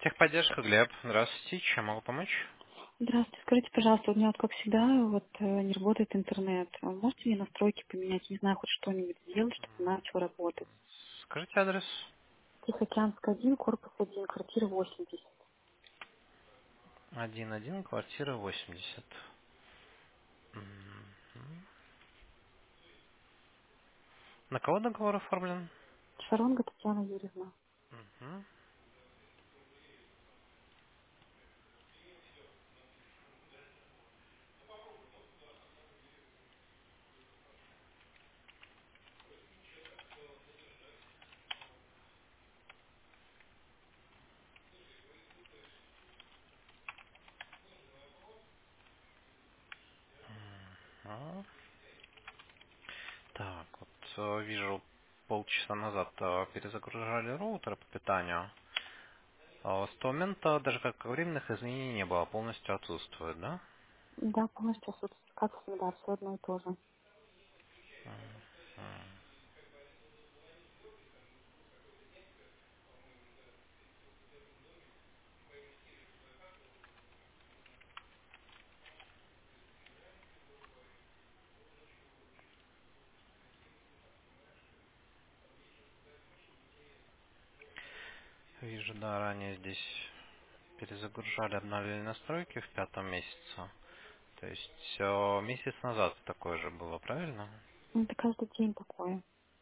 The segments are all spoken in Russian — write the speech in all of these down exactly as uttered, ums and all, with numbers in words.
Техподдержка, Глеб. Здравствуйте. Чем могу помочь? Здравствуйте, скажите, пожалуйста, у меня вот как всегда вот э, не работает интернет. Вы можете мне настройки поменять? Не знаю, хоть что-нибудь сделать, чтобы начал работать. Скажите адрес. Тихоокеанская один, корпус один, квартира восемьдесят. один один, квартира восемьдесят. Мгм. На кого договор оформлен? Шаронга Татьяна Юрьевна. Мгм. А, Так, вот э, вижу, полчаса назад э, перезагружали роутер по питанию. А С того момента даже как временных изменений не было, полностью отсутствует, да? Да, полностью отсутствует, как всегда, все одно и то же. Мгм. Вижу, да, ранее здесь перезагружали, обновили настройки в пятом месяце. То есть э, месяц назад такое же было, правильно? Ну, это каждый день такое.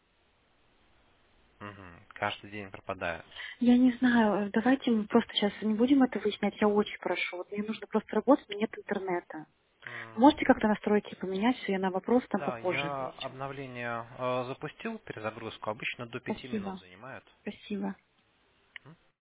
Мгм. Каждый день пропадает. Я не знаю, э, давайте мы просто сейчас не будем это выяснять, я очень прошу. Вот мне нужно просто работать, но нет интернета. М, Можете как-то настройки поменять, что я на вопрос там Да, попозже я отвечу. обновление э, запустил, перезагрузку. Обычно до пяти минут Спасибо. занимает. Спасибо.